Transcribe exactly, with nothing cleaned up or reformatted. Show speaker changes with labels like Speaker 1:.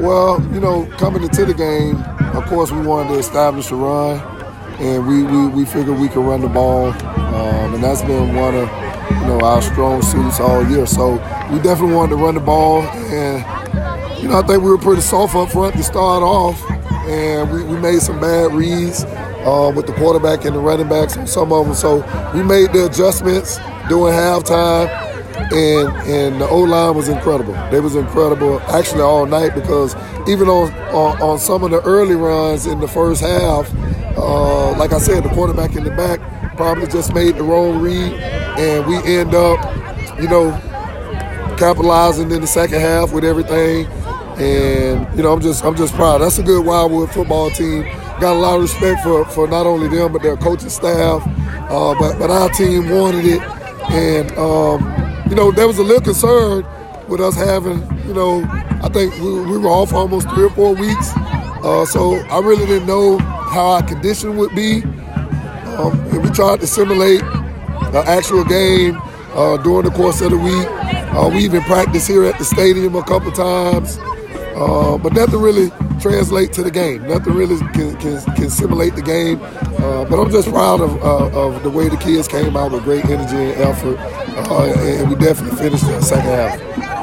Speaker 1: Well, you know, coming into the game, of course, we wanted to establish a run, and we, we, we figured we could run the ball, um, and that's been one of, you know, our strong suits all year. So we definitely wanted to run the ball, and, you know, I think we were pretty soft up front to start off, and we, we made some bad reads uh, with the quarterback and the running backs on some of them. So we made the adjustments during halftime. And and the O-line was incredible. They was incredible actually all night, because even on, on, on some of the early runs in the first half, uh, like I said, the quarterback in the back probably just made the wrong read, and we end up, you know, capitalizing in the second half with everything. And, you know, I'm just I'm just proud. That's a good Wildwood football team. Got a lot of respect for, for not only them, but their coaching staff. Uh, but, but our team wanted it. And, um, you know, there was a little concern with us having, you know, I think we, we were off almost three or four weeks. Uh, so I really didn't know how our condition would be. Um, and we tried to simulate an actual game uh, during the course of the week. Uh, we even practiced here at the stadium a couple times. Uh, but nothing really translates to the game. Nothing really can, can, can simulate the game. Uh, but I'm just proud of, uh, of the way the kids came out with great energy and effort. Uh, and we definitely finished the second half.